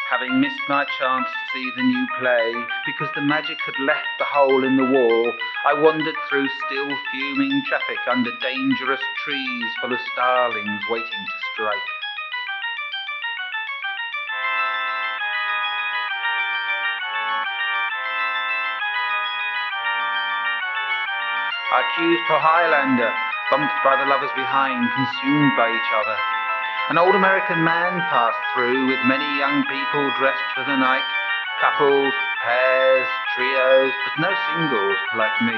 Having missed my chance to see the new play, because the magic had left the hole in the wall, I wandered through still fuming traffic under dangerous trees full of starlings waiting to strike. I accused poor Highlander, bumped by the lovers behind, consumed by each other. An old American man passed through with many young people dressed for the night. Couples, pairs, trios, but no singles like me.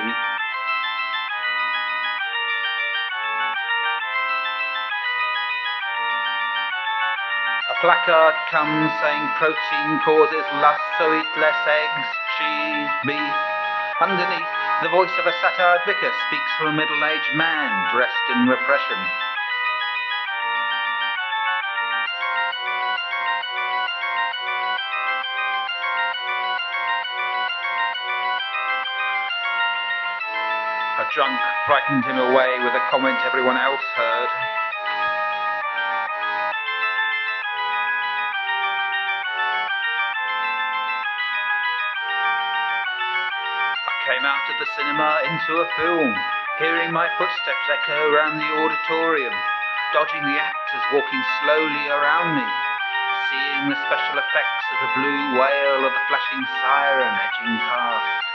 A placard comes saying protein causes lust, so eat less eggs, cheese, beef. Underneath, the voice of a satire vicar speaks for a middle-aged man dressed in repression. A drunk frightened him away with a comment everyone else heard. Came out of the cinema into a film, hearing my footsteps echo around the auditorium, dodging the actors walking slowly around me, seeing the special effects of the blue whale or the flashing siren edging past.